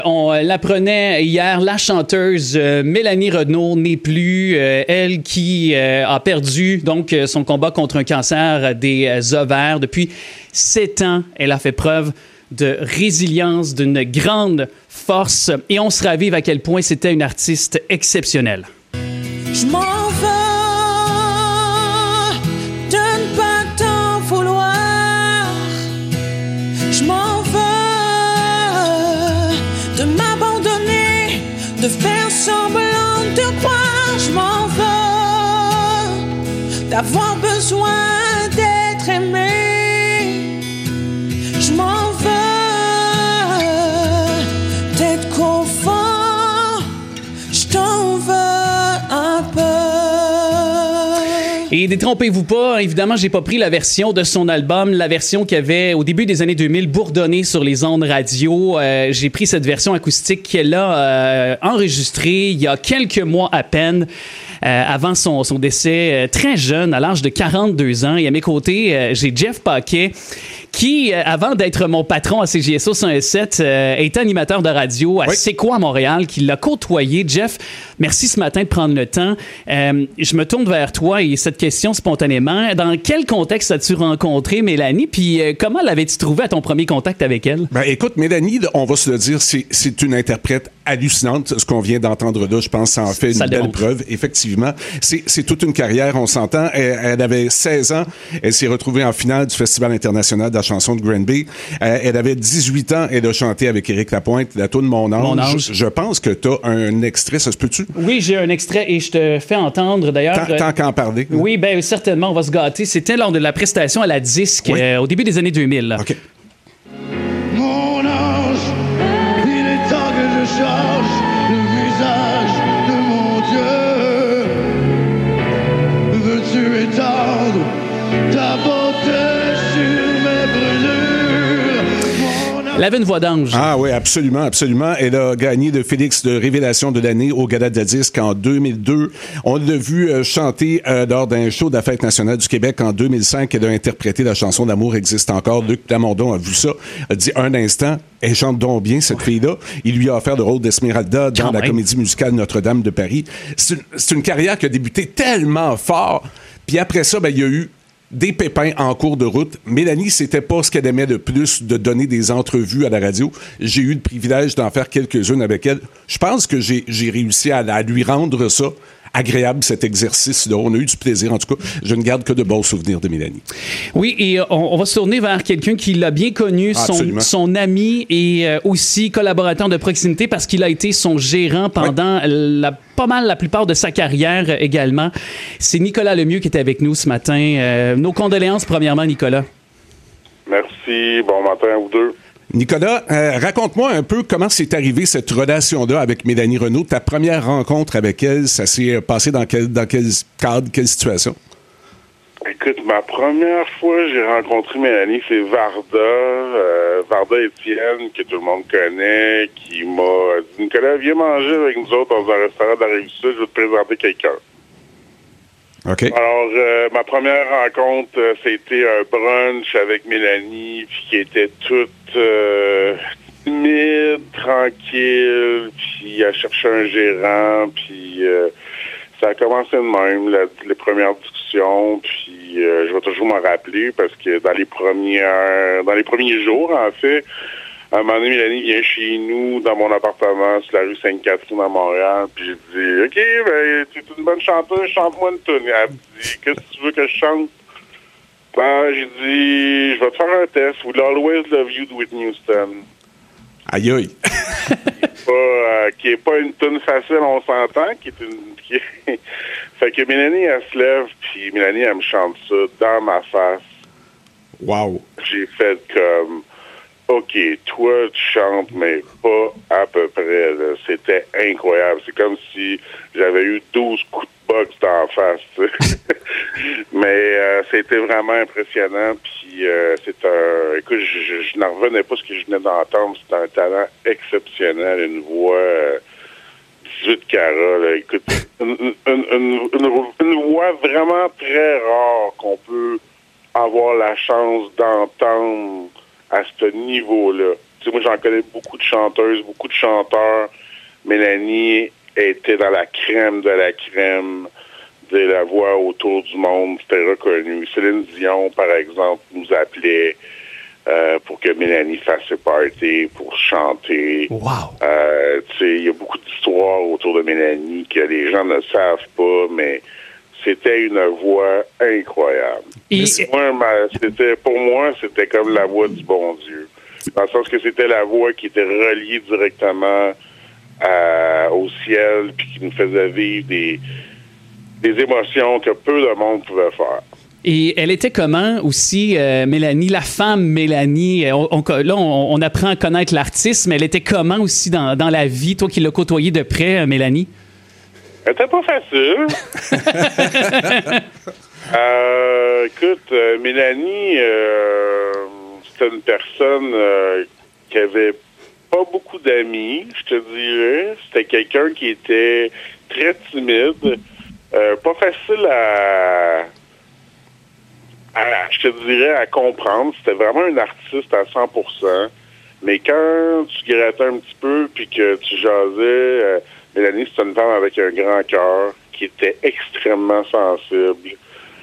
On l'apprenait hier, la chanteuse Mélanie Renaud n'est plus, elle qui a perdu donc son combat contre un cancer des ovaires. Depuis 7 ans, elle a fait preuve de résilience, d'une grande force et on se ravive à quel point c'était une artiste exceptionnelle. Je m'en veux de ne pas t'en vouloir. Je m'en veux de m'abandonner, de faire semblant de croire. Je m'en veux d'avoir besoin d'être aimé. Je m'en veux d'être confort. Je t'en veux un peu. Et détrompez-vous pas, évidemment, j'ai pas pris la version de son album, la version qui avait, au début des années 2000, bourdonné sur les ondes radio. J'ai pris cette version acoustique qu'elle a enregistrée il y a quelques mois à peine, avant son décès très jeune, à l'âge de 42 ans. Et à mes côtés, j'ai Jeff Paquet, qui, avant d'être mon patron à CJSO 107, est animateur de radio à C'est quoi à Montréal, qui l'a côtoyé. Jeff, merci ce matin de prendre le temps. Je me tourne vers toi et cette question spontanément. Dans quel contexte as-tu rencontré Mélanie? Puis comment l'avais-tu trouvé à ton premier contact avec elle? Ben, écoute, Mélanie, on va se le dire, c'est une interprète hallucinante. Ce qu'on vient d'entendre là, je pense, ça en fait une belle preuve. Effectivement, c'est toute une carrière, on s'entend. Elle avait 16 ans. Elle s'est retrouvée en finale du Festival international de la chanson de Granby. Elle avait 18 ans. Elle a chanté avec Éric Lapointe, la toune Mon Ange. Mon Ange. Je pense que tu as un extrait, ça se peut-tu? Oui, j'ai un extrait et je te fais entendre d'ailleurs. Tant qu'à en parler. Oui, bien certainement, on va se gâter. C'était lors de la prestation à la disque au début des années 2000. Là. OK. Mon ange, il est temps que je change le visage de mon Dieu. Veux-tu étendre ta bonté sur mes brûlures? Elle avait une voix d'ange. Ah oui, absolument, absolument. Elle a gagné le Félix de Révélation de l'année au Gala de la Disque en 2002. On l'a vu chanter lors d'un show de la Fête nationale du Québec en 2005. Elle a interprété la chanson L'amour existe encore. Luc Plamondon a vu ça. A dit un instant, elle chante donc bien, cette fille-là. Il lui a offert le rôle d'Esmeralda dans la comédie musicale Notre-Dame de Paris. C'est une carrière qui a débuté tellement fort. Puis après ça, ben, il y a eu des pépins en cours de route. Mélanie, c'était pas ce qu'elle aimait le plus, de donner des entrevues à la radio. J'ai eu le privilège d'en faire quelques-unes avec elle. Je pense que j'ai réussi à lui rendre ça agréable, cet exercice-là. On a eu du plaisir, en tout cas. Je ne garde que de bons souvenirs de Mélanie. Oui, et on va se tourner vers quelqu'un qui l'a bien connu, son ami et aussi collaborateur de proximité parce qu'il a été son gérant pendant pas mal la plupart de sa carrière également. C'est Nicolas Lemieux qui était avec nous ce matin. Nos condoléances, premièrement, Nicolas. Merci. Bon matin à vous deux. Nicolas, raconte-moi un peu comment s'est arrivée cette relation-là avec Mélanie Renaud. Ta première rencontre avec elle, ça s'est passé dans quel cadre, quelle situation? Écoute, ma première fois j'ai rencontré Mélanie, c'est Varda Étienne, que tout le monde connaît, qui m'a dit « Nicolas, viens manger avec nous autres dans un restaurant de la Rive-Sud, je vais te présenter quelqu'un. » OK. Alors, ma première rencontre, c'était un brunch avec Mélanie, puis qui était toute timide, tranquille, puis elle cherchait un gérant, puis ça a commencé de même, les premières discussions, puis je vais toujours m'en rappeler, parce que dans les premiers jours, en fait, à un moment donné, Mélanie vient chez nous, dans mon appartement, sur la rue Sainte-Catherine à Montréal, puis j'ai dit « OK, ben, tu es une bonne chanteuse, chante-moi une tune. » Elle me dit « Qu'est-ce que tu veux que je chante? » Ben, j'ai dit « Je vais te faire un test. We'll always love you de Whitney Houston. » Aïe aïe. Qui est pas une tune facile, on s'entend, Fait que Mélanie, elle se lève, puis Mélanie, elle me chante ça dans ma face. Wow. J'ai fait comme... OK, toi, tu chantes, mais pas à peu près. Là. C'était incroyable. C'est comme si j'avais eu 12 coups de boxe d'en face. Mais c'était vraiment impressionnant. Puis c'est un... Écoute, je n'en revenais pas ce que je venais d'entendre. C'est un talent exceptionnel, une voix 18 carats. Là. Écoute, une voix vraiment très rare qu'on peut avoir la chance d'entendre à ce niveau-là. Tu sais, moi, j'en connais beaucoup de chanteuses, beaucoup de chanteurs. Mélanie était dans la crème de la crème de la voix autour du monde. C'était reconnu. Céline Dion, par exemple, nous appelait pour que Mélanie fasse ses parties, pour chanter. Wow! Tu sais, il y a beaucoup d'histoires autour de Mélanie que les gens ne savent pas, mais c'était une voix incroyable. Pour moi, c'était comme la voix du bon Dieu. Dans le sens que c'était la voix qui était reliée directement au ciel, puis qui nous faisait vivre des émotions que peu de monde pouvait faire. Et elle était comment aussi, Mélanie, la femme Mélanie? On apprend à connaître l'artiste, mais elle était comment aussi dans la vie, toi qui l'as côtoyée de près, Mélanie? Elle était pas facile. Écoute, Mélanie, c'était une personne qui avait pas beaucoup d'amis, je te dirais. C'était quelqu'un qui était très timide, pas facile je te dirais, à comprendre. C'était vraiment un artiste à 100%. Mais quand tu grattais un petit peu puis que tu jasais, Mélanie, c'est une femme avec un grand cœur qui était extrêmement sensible.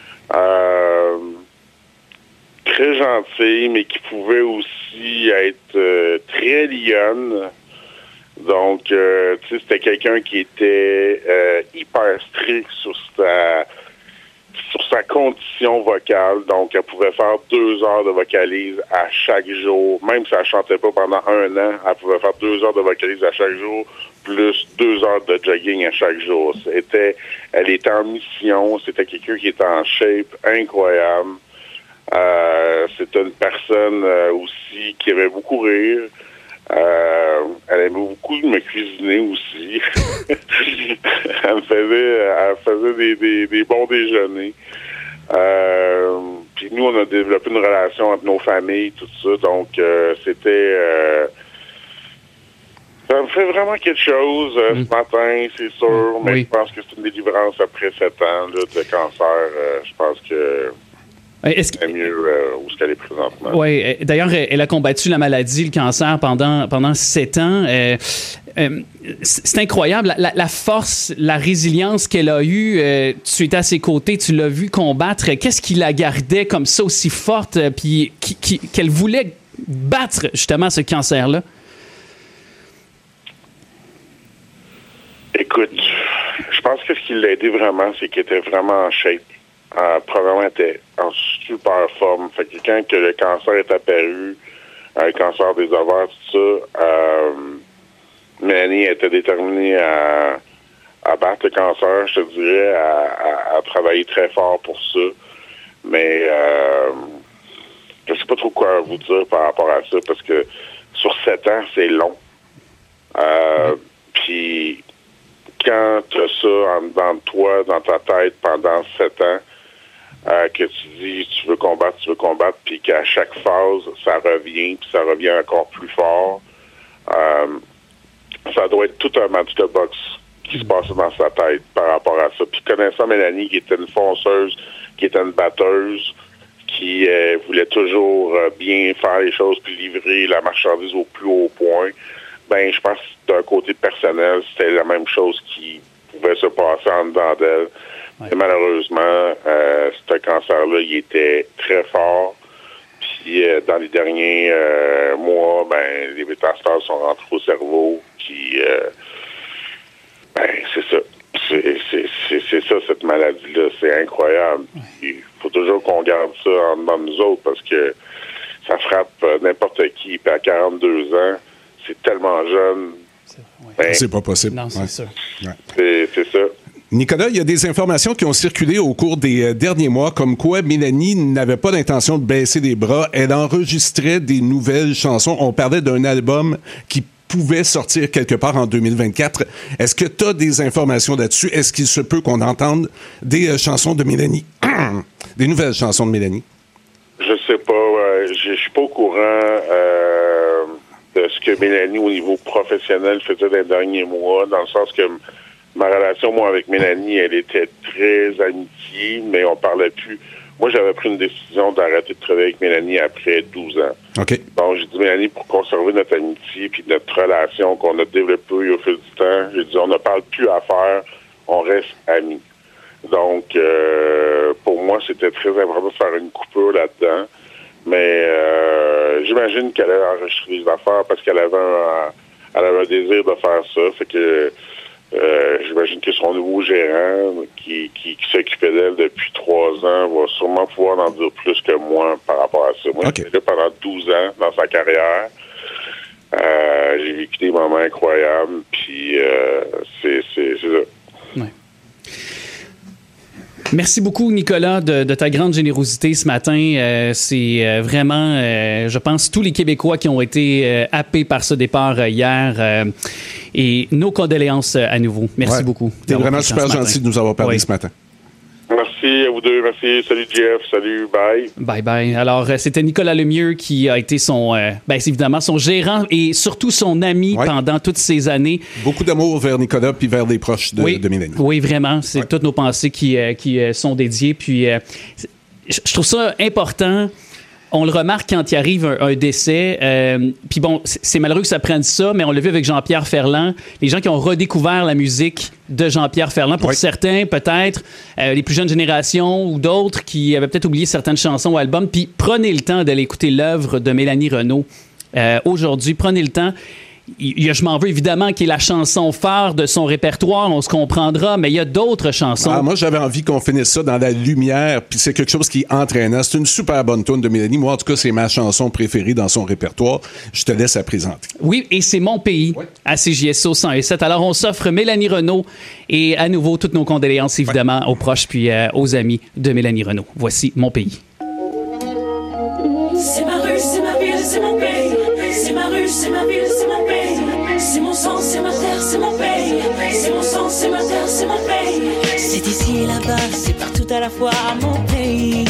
Très gentille, mais qui pouvait aussi être très lionne. Donc, tu sais, c'était quelqu'un qui était hyper strict sur sa condition vocale. Donc, elle pouvait faire 2 heures de vocalise à chaque jour. Même si elle chantait pas pendant 1 an, elle pouvait faire 2 heures de vocalise à chaque jour, plus 2 heures de jogging à chaque jour. Elle était en mission. C'était quelqu'un qui était en shape incroyable. C'était une personne aussi qui aimait beaucoup rire. Elle aimait beaucoup me cuisiner aussi. Elle faisait des bons déjeuners. Puis nous, on a développé une relation entre nos familles, tout ça. Donc, c'était... ça me fait vraiment quelque chose ce matin, c'est sûr. Mais je pense que c'est une délivrance après 7 ans là, de cancer. Je pense que... C'est mieux où ce qu'elle est présentement. Oui, d'ailleurs, elle a combattu la maladie, le cancer, pendant 7 ans. C'est incroyable, la force, la résilience qu'elle a eue. Tu étais à ses côtés, tu l'as vu combattre. Qu'est-ce qui la gardait comme ça aussi forte, puis qu'elle voulait battre justement ce cancer-là? Écoute, je pense que ce qui l'a aidé vraiment, c'est qu'elle était vraiment en shape. Probablement était en super forme. Fait que quand que le cancer est apparu, le cancer des ovaires, tout ça, Mélanie était déterminée à battre le cancer, je te dirais, à travailler très fort pour ça. Mais je sais pas trop quoi vous dire par rapport à ça, parce que sur 7 ans, c'est long. Puis quand tu as ça en dedans de toi, dans ta tête, pendant 7 ans, que tu dis tu veux combattre, puis qu'à chaque phase, ça revient, puis ça revient encore plus fort. Ça doit être tout un match de boxe qui se passe dans sa tête par rapport à ça. Puis connaissant Mélanie, qui était une fonceuse, qui était une batteuse, qui voulait toujours bien faire les choses, puis livrer la marchandise au plus haut point, ben je pense que d'un côté personnel, c'était la même chose qui pouvait se passer en dedans d'elle. Ouais. Et malheureusement, ce cancer-là, il était très fort. Puis dans les derniers mois, ben les métastases sont rentrées au cerveau. Puis ben c'est ça. C'est ça, cette maladie-là. C'est incroyable. Il faut toujours qu'on garde ça en dedans de nous autres parce que ça frappe n'importe qui. Puis à 42 ans, c'est tellement jeune. Ben, c'est pas possible. Non, c'est ça. Ouais. C'est ça. Nicolas, il y a des informations qui ont circulé au cours des derniers mois, comme quoi Mélanie n'avait pas l'intention de baisser les bras. Elle enregistrait des nouvelles chansons. On parlait d'un album qui pouvait sortir quelque part en 2024. Est-ce que tu as des informations là-dessus? Est-ce qu'il se peut qu'on entende des chansons de Mélanie? Des nouvelles chansons de Mélanie? Je sais pas. Je suis pas au courant de ce que Mélanie, au niveau professionnel, faisait dans les derniers mois, dans le sens que ma relation, moi, avec Mélanie, elle était très amitié, mais on parlait plus Moi, j'avais pris une décision d'arrêter de travailler avec Mélanie après 12 ans. OK. Donc, j'ai dit, Mélanie, pour conserver notre amitié puis notre relation qu'on a développée au fil du temps, j'ai dit, on ne parle plus à faire, on reste amis. Donc, pour moi, c'était très important de faire une coupure là-dedans. Mais j'imagine qu'elle a enregistré les affaires parce qu'elle avait un désir de faire ça. Fait que j'imagine que son nouveau gérant qui s'occupait d'elle depuis 3 ans va sûrement pouvoir en dire plus que moi par rapport à ça. Moi, j'étais là pendant 12 ans dans sa carrière. J'ai vécu des moments incroyables. Puis c'est ça. Ouais. Merci beaucoup, Nicolas, de ta grande générosité ce matin. C'est vraiment, je pense, tous les Québécois qui ont été happés par ce départ hier. Et nos condoléances à nouveau. Merci beaucoup. T'es vraiment super gentil de nous avoir parlé ce matin. Merci à vous deux. Merci. Salut, Jeff. Salut. Bye. Bye bye. Alors, c'était Nicolas Lemieux qui a été c'est évidemment son gérant et surtout son ami pendant toutes ces années. Beaucoup d'amour vers Nicolas puis vers les proches de Mélanie. Oui, vraiment. C'est toutes nos pensées qui sont dédiées. Puis, je trouve ça important. On le remarque quand il arrive un décès. Puis bon, c'est malheureux que ça prenne ça, mais on l'a vu avec Jean-Pierre Ferland. Les gens qui ont redécouvert la musique de Jean-Pierre Ferland, pour certains, peut-être, les plus jeunes générations ou d'autres qui avaient peut-être oublié certaines chansons ou albums. Puis prenez le temps d'aller écouter l'œuvre de Mélanie Renaud. Aujourd'hui, prenez le temps. Il y a Je m'en veux, évidemment, qui est la chanson phare de son répertoire, on se comprendra, mais il y a d'autres chansons. Moi, j'avais envie qu'on finisse ça dans la lumière, puis c'est quelque chose qui est entraînant. C'est une super bonne tune de Mélanie. Moi, en tout cas, c'est ma chanson préférée dans son répertoire. Je te laisse la présenter. Oui, et c'est Mon pays, à CJSO 107. Alors, on s'offre Mélanie Renaud et à nouveau, toutes nos condoléances, évidemment, aux proches puis aux amis de Mélanie Renaud. Voici Mon pays. C'est ma rue, c'est ma ville, c'est mon pays. C'est ma rue, c'est ma ville, c'est mon pays. C'est mon sang, c'est ma terre, c'est mon pays. C'est mon sang, c'est ma terre, c'est mon pays. C'est ici et là-bas, c'est partout à la fois mon pays.